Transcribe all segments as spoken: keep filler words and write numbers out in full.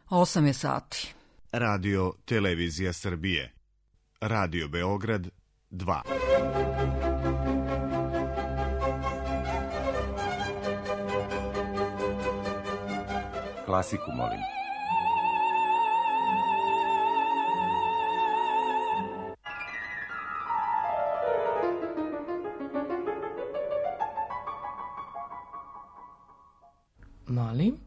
Osam je sati. Radio Televizija Srbije. Radio Beograd dva. Klasiku molim. Molim?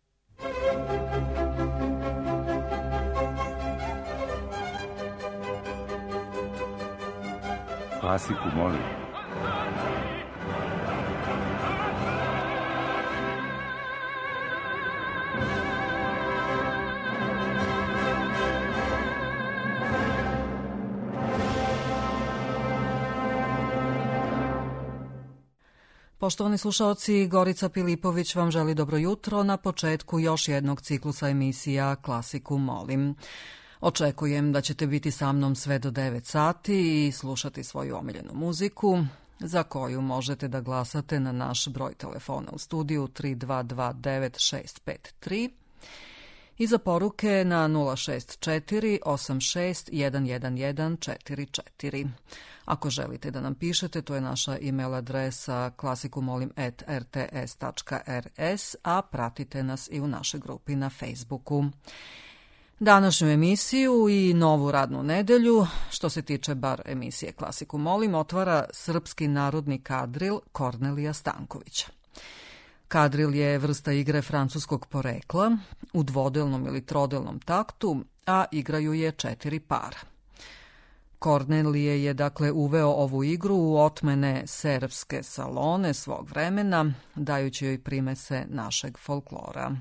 Klasiku molim. Poštovani slušaoci, Gorica Pilipović vam želi dobro jutro na početku još jednog ciklusa emisija Klasiku molim. Očekujem da ćete biti sa mnom sve do devet sati i slušati svoju omiljenu muziku, za koju možete da glasate na naš broj telefona u studiju tri dva dva devet šest pet tri i za poruke na nula šest četiri osam šest jedan jedan jedan četiri četiri. Ako želite da nam pišete, to je naša e-mail adresa klasikumolim at r t s tačka r s, a pratite nas i u našoj grupi na Facebooku. Današnju emisiju i novu radnu nedelju, što se tiče bar emisije Klasiku molim, otvara srpski narodni kadril Kornelija Stankovića. Kadril je vrsta igre francuskog porekla, u dvodelnom ili trodelnom taktu, a igraju je četiri para. Kornelije je dakle uveo ovu igru u otmene serbske salone svog vremena, dajući joj primese našeg folklora.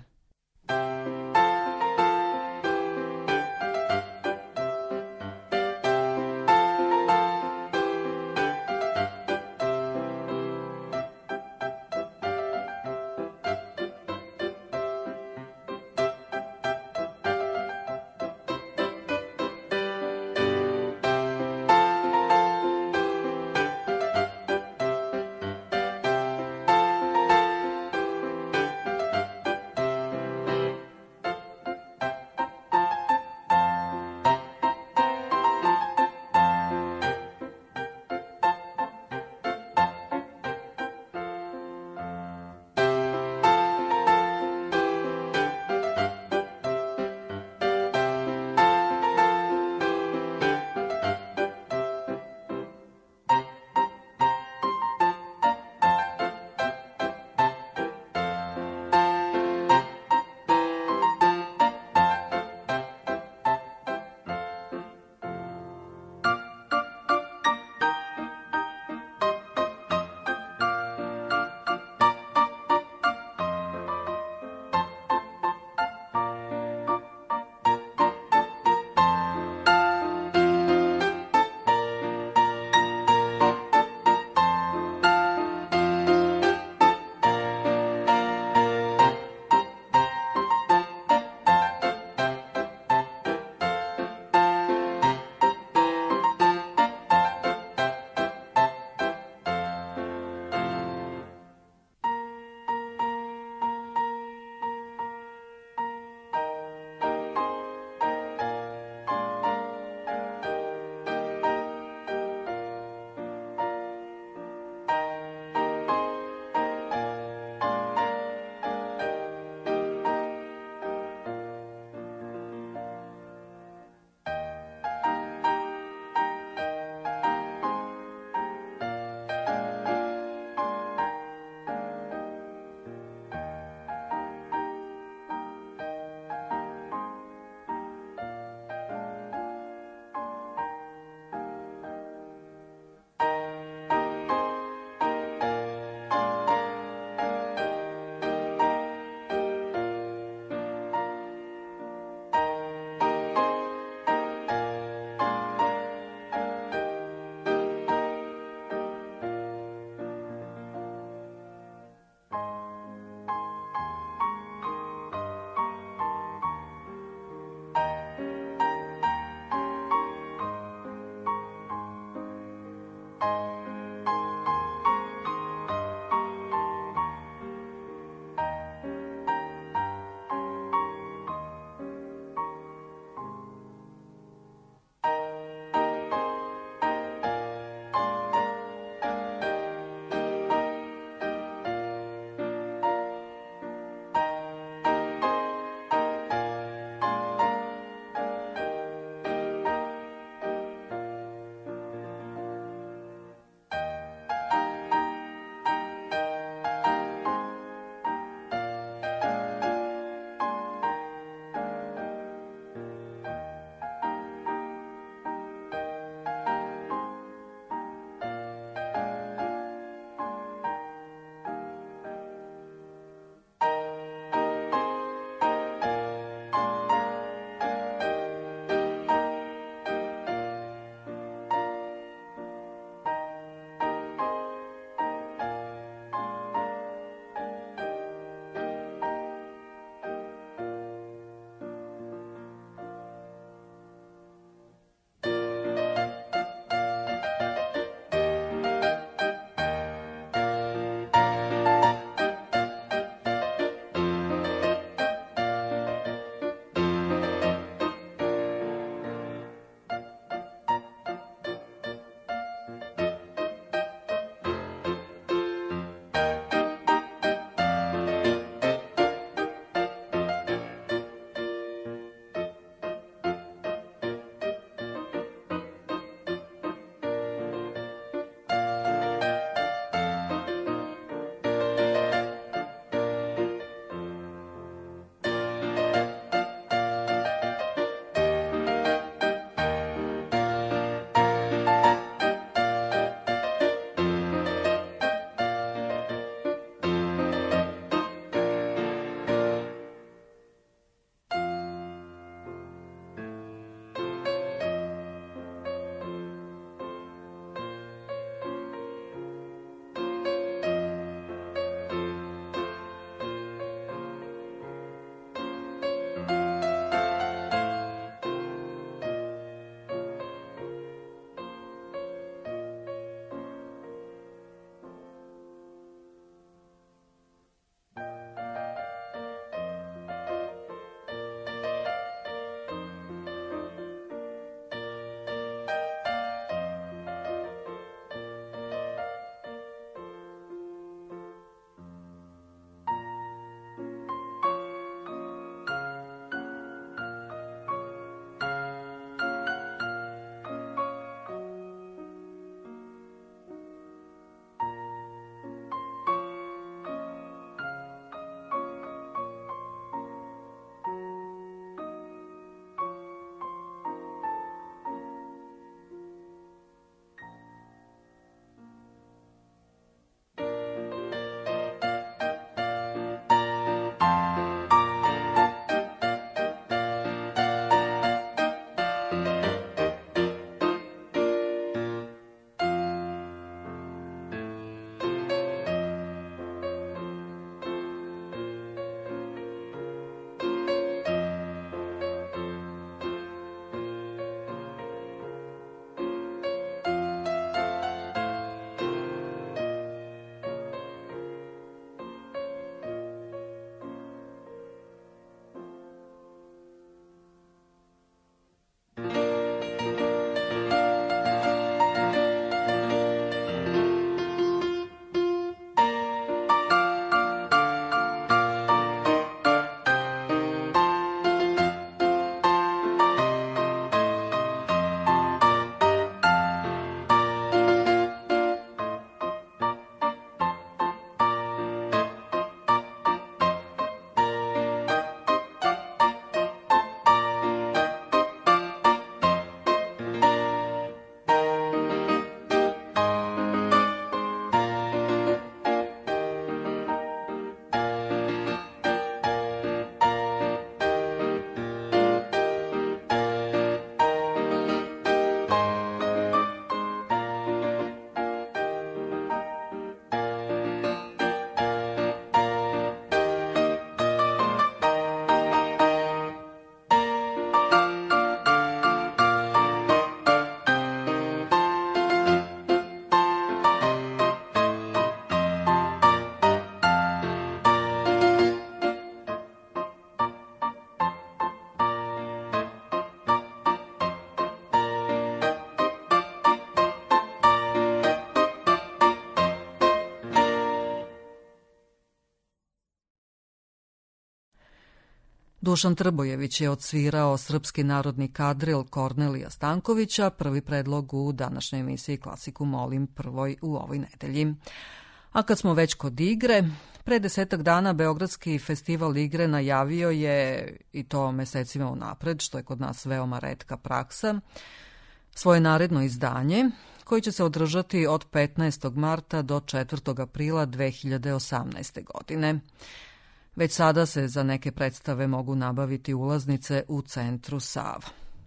Dušan Trbojević je odsvirao srpski narodni kadril Kornelija Stankovića, prvi predlog u današnjoj emisiji Klasiku molim prvoj u ovoj nedelji. A kad smo već kod igre, pre desetak dana Beogradski festival igre najavio je, i to mesecima unapred, što je kod nas veoma retka praksa, svoje naredno izdanje, koji će se održati od petnaestog marta do četvrtog aprila dve hiljade osamnaeste. godine. Već sada se za neke predstave mogu nabaviti ulaznice u centru Sava.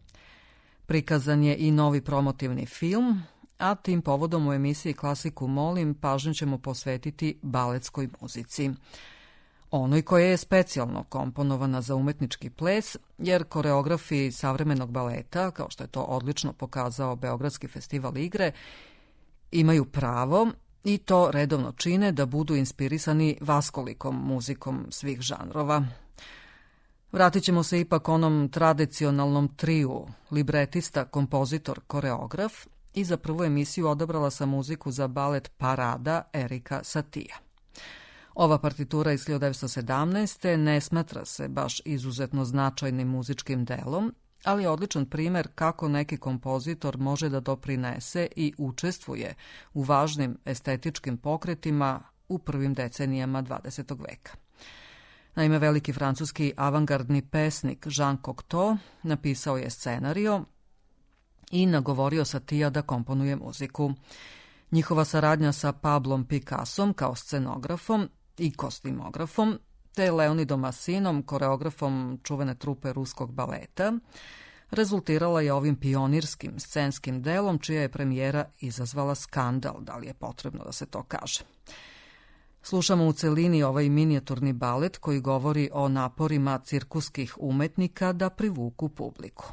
Prikazan je i novi promotivni film, a tim povodom u emisiji Klasiku molim pažnju ćemo posvetiti baletskoj muzici. Onoj koja je specijalno komponovana za umetnički ples, jer koreografi savremenog baleta, kao što je to odlično pokazao Beogradski festival igre, imaju pravo i to redovno čine da budu inspirisani vaskolikom muzikom svih žanrova. Vratit ćemo se ipak onom tradicionalnom triju, libretista, kompozitor, koreograf, i za prvu emisiju odabrala sam muziku za balet Parada Erika Satija. Ova partitura iz hiljadu devetsto sedamnaeste. ne smatra se baš izuzetno značajnim muzičkim delom, ali je odličan primer kako neki kompozitor može da doprinese i učestvuje u važnim estetičkim pokretima u prvim decenijama dvadesetog veka. Naime, veliki francuski avangardni pesnik Jean Cocteau napisao je scenario i nagovorio Satija da komponuje muziku. Njihova saradnja sa Pablom Picassom kao scenografom i kostimografom, te Leonidom Massinom, koreografom čuvene trupe ruskog baleta, rezultirala je ovim pionirskim scenskim delom, čija je premijera izazvala skandal, da li je potrebno da se to kaže. Slušamo u celini ovaj minijaturni balet koji govori o naporima cirkuskih umetnika da privuku publiku.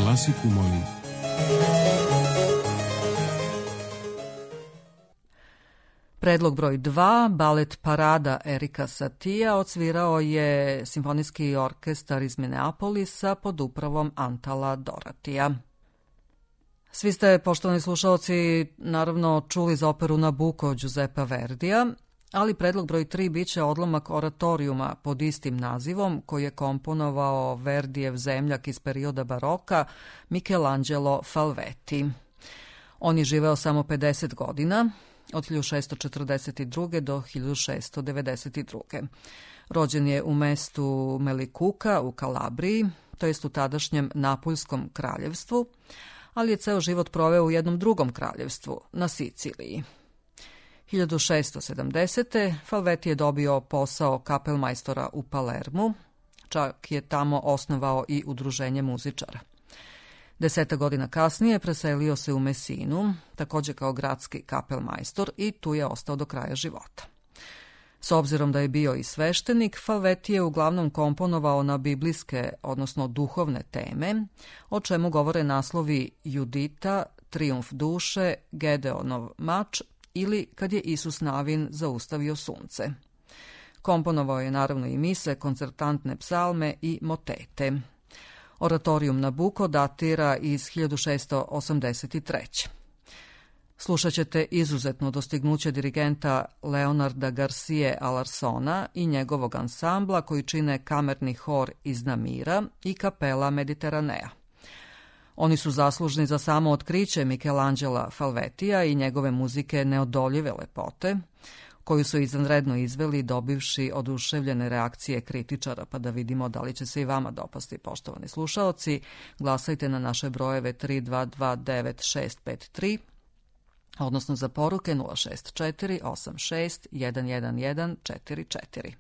Klasiku molim. Predlog broj dva, balet Parada Erika Satija, odsvirao je simfonijski orkestar iz Minneapolisa pod upravom Antala Doratija. Svi ste, poštovani slušalci, naravno čuli za operu Nabucco Giuseppa Verdija, ali predlog broj tri bit će odlomak oratorijuma pod istim nazivom koji je komponovao Verdijev zemljak iz perioda baroka Michelangelo Falvetti. On je živeo samo pedeset godina, od hiljadu šessto četrdeset druge do hiljadu šessto devedeset druge. Rođen je u mestu Melikuka u Kalabriji, to jest u tadašnjem Napuljskom kraljevstvu, ali je ceo život proveo u jednom drugom kraljevstvu, na Siciliji. hiljadu šessto sedamdesete. Falvetti je dobio posao kapelmajstora u Palermu, čak je tamo osnovao i udruženje muzičara. Deseta godina kasnije preselio se u Mesinu, također kao gradski kapelmajstor, i tu je ostao do kraja života. S obzirom da je bio i sveštenik, Falvetti je uglavnom komponovao na biblijske, odnosno duhovne teme, o čemu govore naslovi Judita, Trijumf duše, Gedeonov mač ili Kad je Isus Navin zaustavio sunce. Komponovao je naravno i mise, koncertantne psalme i motete. Oratorijum Nabucco datira iz hiljadu šessto osamdeset treće. Slušat ćete izuzetno dostignuće dirigenta Leonarda Garcije Alarsona i njegovog ansambla koji čine kamerni hor iz Namira i kapela Mediteranea. Oni su zaslužni za samo otkriće Michelangela Falvettija i njegove muzike neodoljive lepote, koju su izvanredno izveli dobivši oduševljene reakcije kritičara, pa da vidimo da li će se i vama dopasti, poštovani slušaoci. Glasajte na naše brojeve tri dva dva devet šest pet tri, odnosno za poruke nula šest četiri osam šest jedan jedan jedan četiri četiri.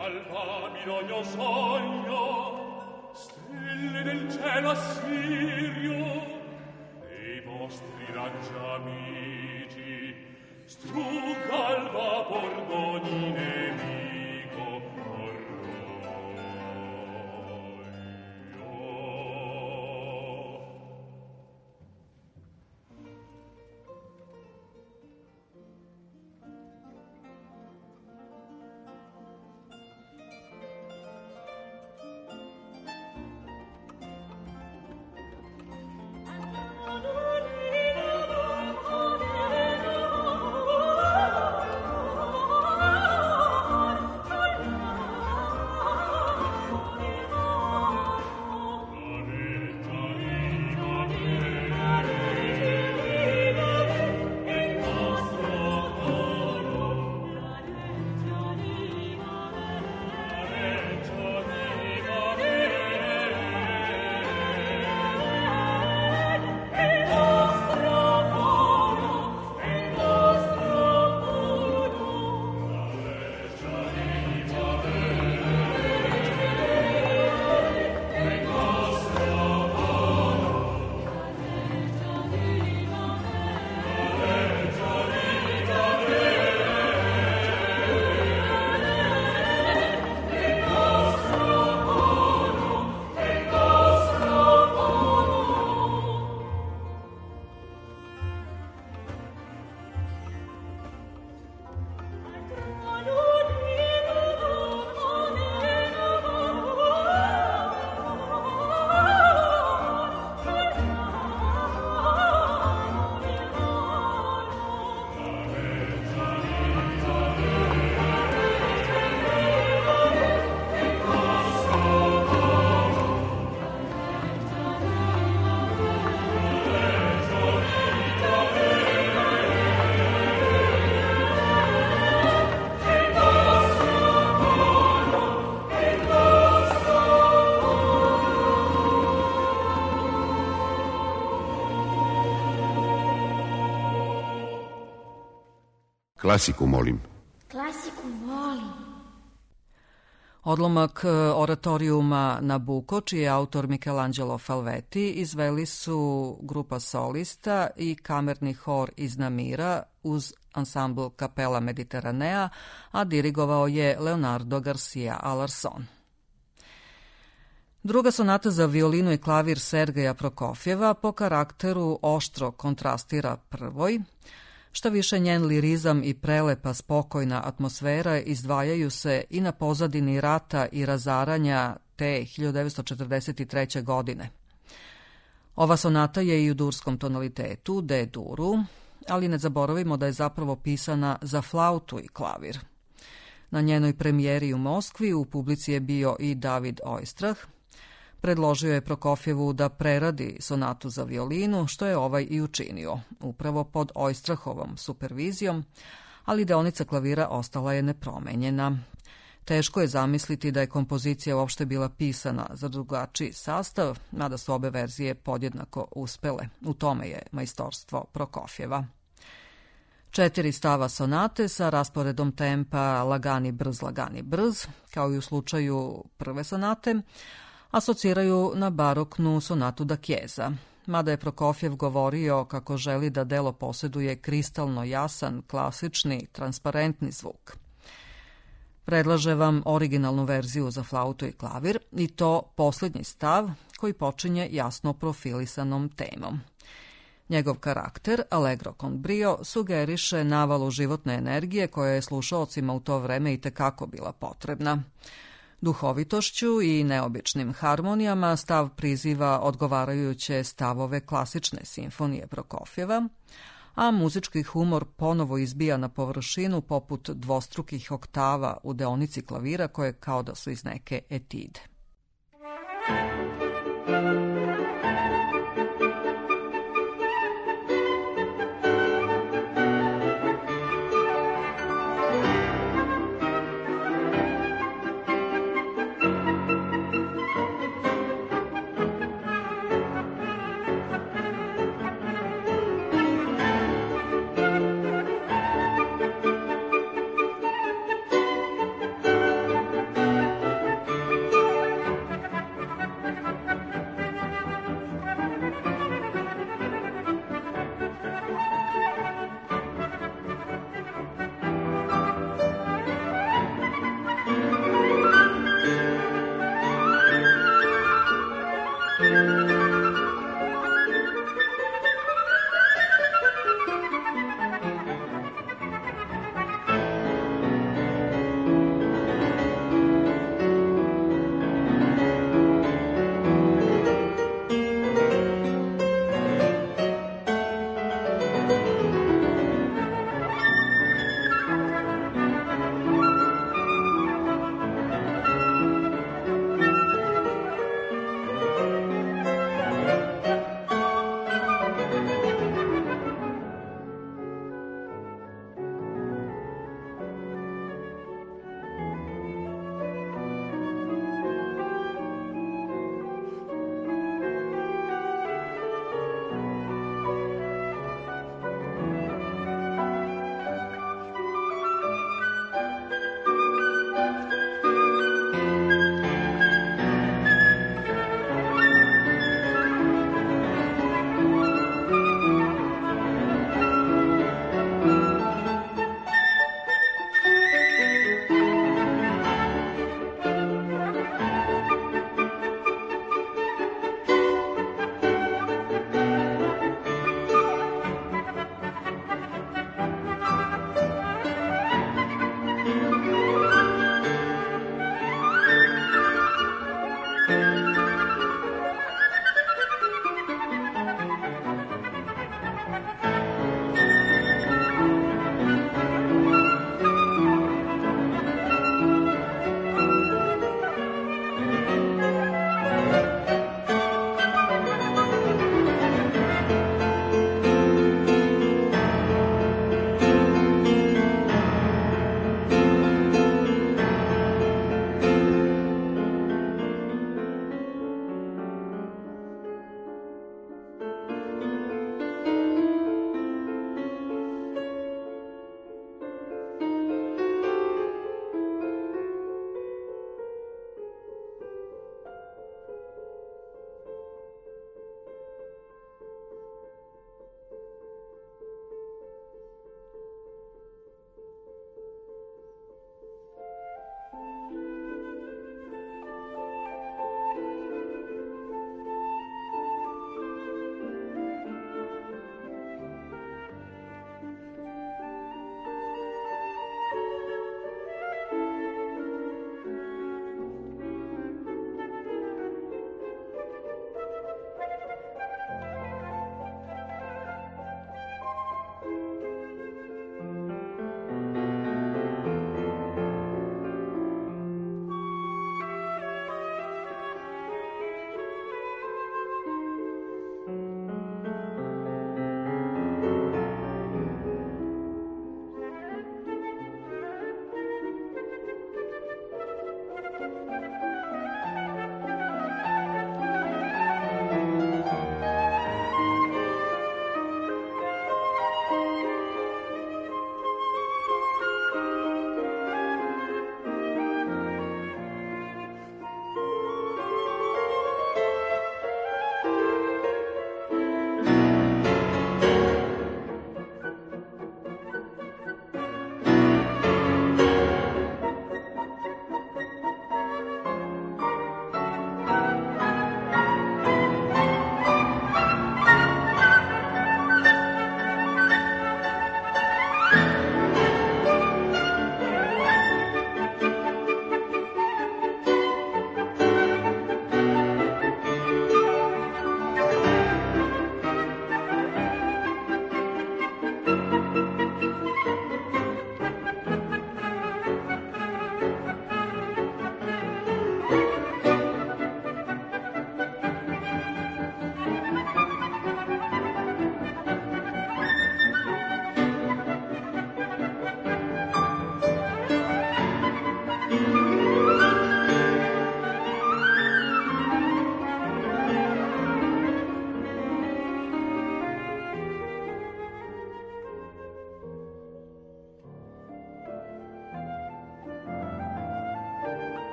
Klasiku, molim. Klasiku, molim. Odlomak oratorijuma Nabucco, čiji je autor Michelangelo Falvetti, izveli su grupa solista i kamerni hor iz Namira uz ansambl Kapela Mediteranea, a dirigovao je Leonardo Garcia Alarcon. Druga sonata za violinu i klavir Sergeja Prokofjeva po karakteru oštro kontrastira prvoj. Šta više, njen lirizam i prelepa spokojna atmosfera izdvajaju se i na pozadini rata i razaranja te hiljadu devetsto četrdeset treće. godine. Ova sonata je i u durskom tonalitetu, D-duru, ali ne zaboravimo da je zapravo pisana za flautu i klavir. Na njenoj premijeri u Moskvi u publici je bio i David Oistrach. Predložio je Prokofjevu da preradi sonatu za violinu, što je ovaj i učinio, upravo pod Oistrachovom supervizijom, ali deonica klavira ostala je nepromenjena. Teško je zamisliti da je kompozicija uopšte bila pisana za drugačiji sastav, mada su obe verzije podjednako uspele. U tome je majstorstvo Prokofjeva. Četiri stava sonate sa rasporedom tempa lagani brz, lagani brz, kao i u slučaju prve sonate, asociraju na baroknu sonatu da Chiesa, mada je Prokofjev govorio kako želi da delo posjeduje kristalno jasan, klasični, transparentni zvuk. Predlaže vam originalnu verziju za flautu i klavir, i to posljednji stav koji počinje jasno profilisanom temom. Njegov karakter, allegro con brio, sugeriše navalu životne energije koja je slušaocima u to vreme i tekako bila potrebna. Duhovitošću i neobičnim harmonijama stav priziva odgovarajuće stavove klasične simfonije Prokofjeva, a muzički humor ponovo izbija na površinu poput dvostrukih oktava u deonici klavira koje kao da su iz neke etide.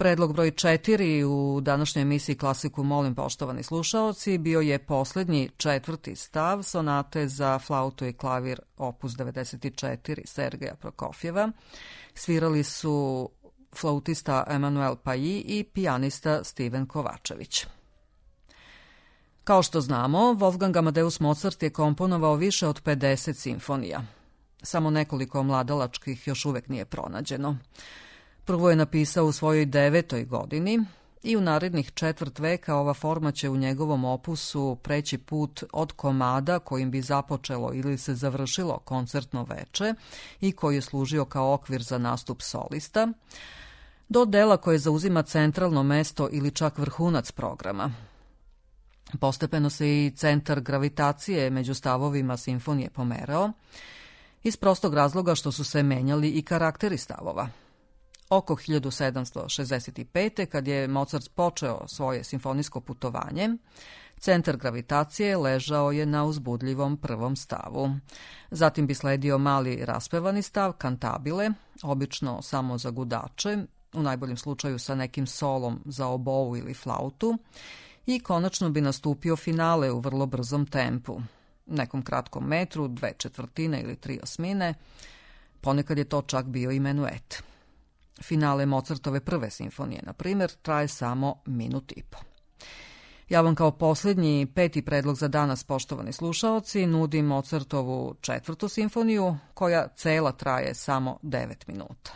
Predlog broj četiri u današnjoj emisiji Klasiku molim, poštovani slušaoci, bio je posljednji četvrti stav sonate za flautu i klavir opus devedeset četiri Sergeja Prokofjeva. Svirali su flautista Emanuel Paji i pijanista Steven Kovačević. Kao što znamo, Wolfgang Amadeus Mozart je komponovao više od pedeset simfonija. Samo nekoliko mladalačkih još uvek nije pronađeno. Prvo je napisao u svojoj devetoj godini i u narednih četvrt veka ova forma će u njegovom opusu preći put od komada kojim bi započelo ili se završilo koncertno veče i koji je služio kao okvir za nastup solista, do dela koje zauzima centralno mesto ili čak vrhunac programa. Postepeno se i centar gravitacije među stavovima simfonije pomerao, iz prostog razloga što su se menjali i karakteri stavova. Oko hiljadu sedamsto šezdeset pete. kad je Mozart počeo svoje simfonijsko putovanje, centar gravitacije ležao je na uzbudljivom prvom stavu. Zatim bi sledio mali raspevani stav, kantabile, obično samo za gudače, u najboljem slučaju sa nekim solom za obou ili flautu, i konačno bi nastupio finale u vrlo brzom tempu, nekom kratkom metru, dve četvrtine ili tri osmine, ponekad je to čak bio i menuet. Finale Mozartove prve simfonije, na primjer, traje samo minut i po. Ja vam kao posljednji peti predlog za danas, poštovani slušaoci, nudim Mozartovu četvrtu simfoniju, koja cela traje samo devet minuta.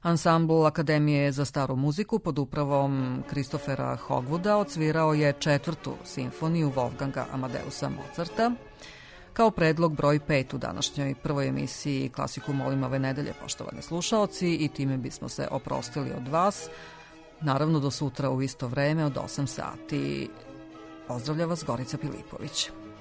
Ansambl Akademije za staru muziku pod upravom Kristofera Hogwooda odsvirao je četvrtu simfoniju Wolfganga Amadeusa Mozarta. Kao predlog broj pet u današnjoj prvoj emisiji Klasiku molim ove nedelje, poštovani slušaoci, i time bismo se oprostili od vas. Naravno, do sutra u isto vreme od osam sati. Pozdravlja vas Gorica Pilipović.